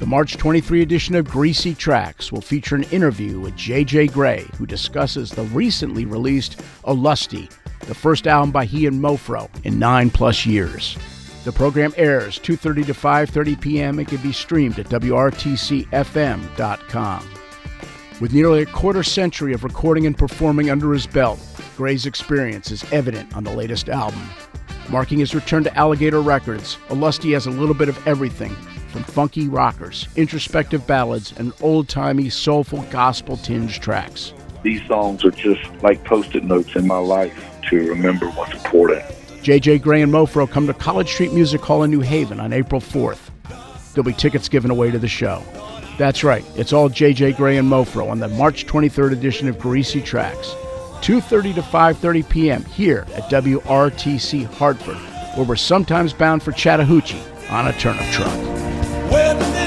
The March 23 edition of Greasy Tracks will feature an interview with J.J. Grey, who discusses the recently released Olusty, the first album by he and Mofro in 9+ years. The program airs 2:30 to 5:30 p.m. and can be streamed at WRTCFM.com. With nearly a quarter century of recording and performing under his belt, Grey's experience is evident on the latest album. Marking his return to Alligator Records, Olusty has a little bit of everything, from funky rockers, introspective ballads, and old-timey, soulful, gospel-tinged tracks. These songs are just like Post-it notes in my life to remember what's important. J.J. Grey and Mofro come to College Street Music Hall in New Haven on April 4th. There'll be tickets given away to the show. That's right, it's all J.J. Grey and Mofro on the March 23rd edition of Greasy Tracks, 2:30 to 5:30 p.m. here at WRTC Hartford, where we're sometimes bound for Chattahoochee on a turnip truck.